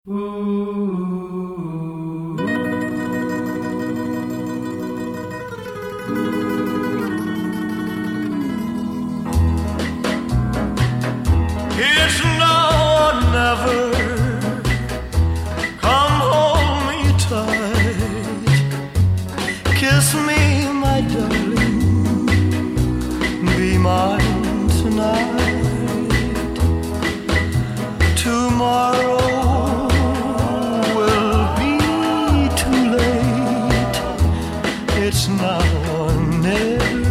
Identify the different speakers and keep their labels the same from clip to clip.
Speaker 1: It's now or never. Come hold me tight. Kiss me, my darling. Be mine tonight. Tomorrow will be too late. It's now or never.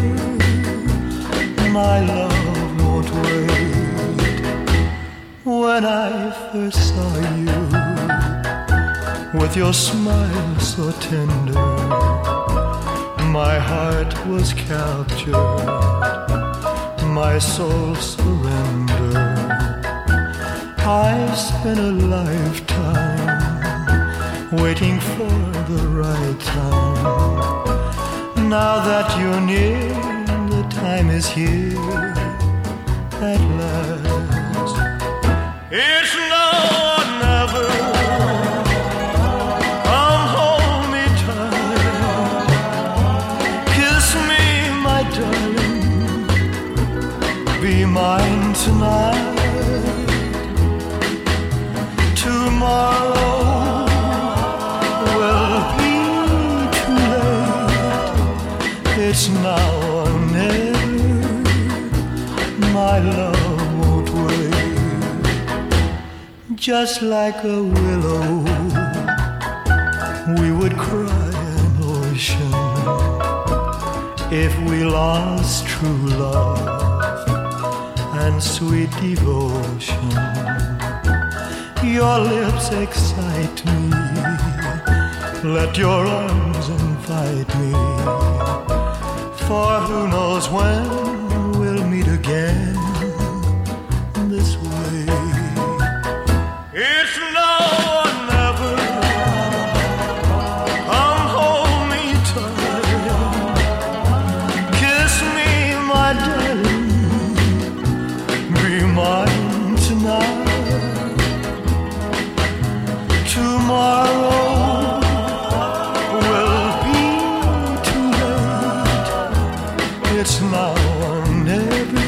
Speaker 1: My love won't wait. When I first saw you, with your smile so tender, my heart was captured, my soul surrendered. I spent a lifetime waiting for the right time. Now that you're near, the time is here at last. It's now or never. Come hold me tight. Kiss me, my darling. Be mine tonight. Tomorrow will be too late. It's now or never. My love won't wait. Just like a willow, we would cry an ocean if we lost true love and sweet devotion. Your lips excite me. Let your arms invite me. For who knows when we'll meet again this way. It's now or never. Come hold me tight. Kiss me, my darling. Be mine tonight. Tomorrow will be too late. It's now or never.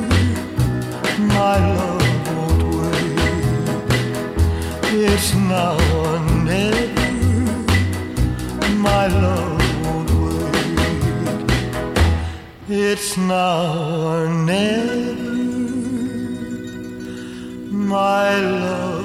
Speaker 1: My love won't wait. It's now or never. My love won't wait. It's now or never. My love